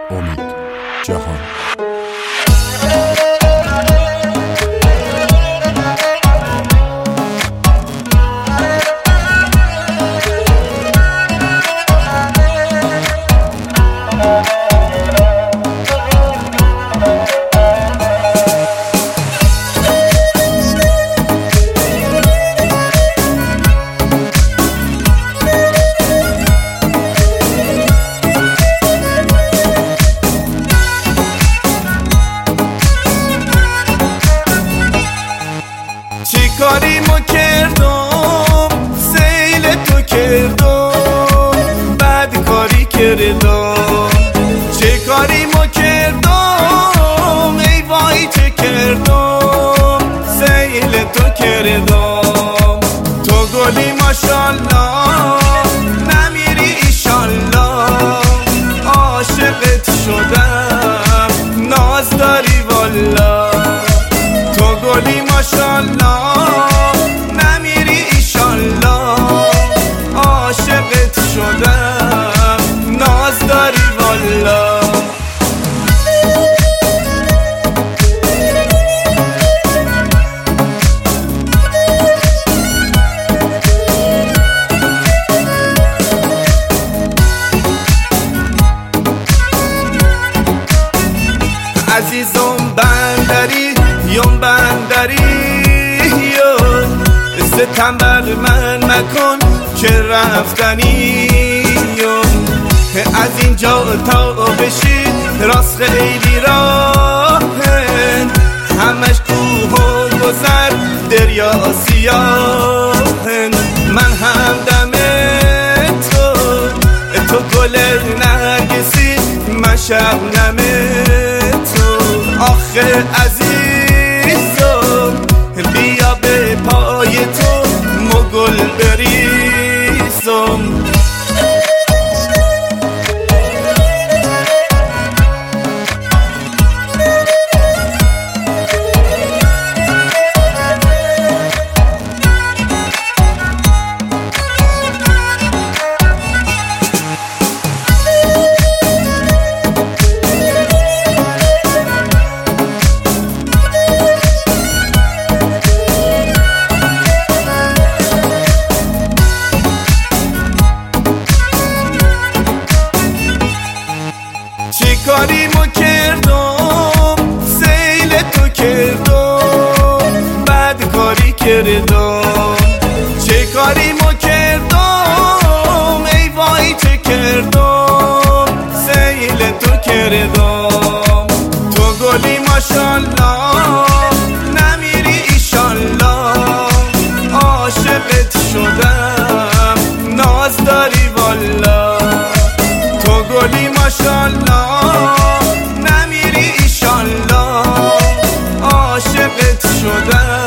امید جهان. چی کاریمو کردم سیل تو کردم بد کاری کردم چه کاریمو کردم ای وای چه کردم سیل تو کردم تو گلی ماشالله نمیری ایشالله عاشقت شدم ناز داری والا تو گلی ماشالله نمیری ایشالله عاشقت شدم ناز داری والا عزیزم بندری یم بندری از تنبل من مکن که رفتنی از اینجا تا بشی راست خیلی راهن همش کوه و گذر دریا سیاهن من همدم تو گل نرگسی من شبنم تو آخه عزیزم بیا به پای تو مگل بریزم چی کاریمو کردم سیل تو کردم بد کاری کردم چه کاریمو کردم ای وای چه کردم سیل تو کردم تو گلی ماشالله نمیری ایشالله عاشقت شدم ناز داری والا تو گلی ماشالله نمیری ایشالله عاشقت شدم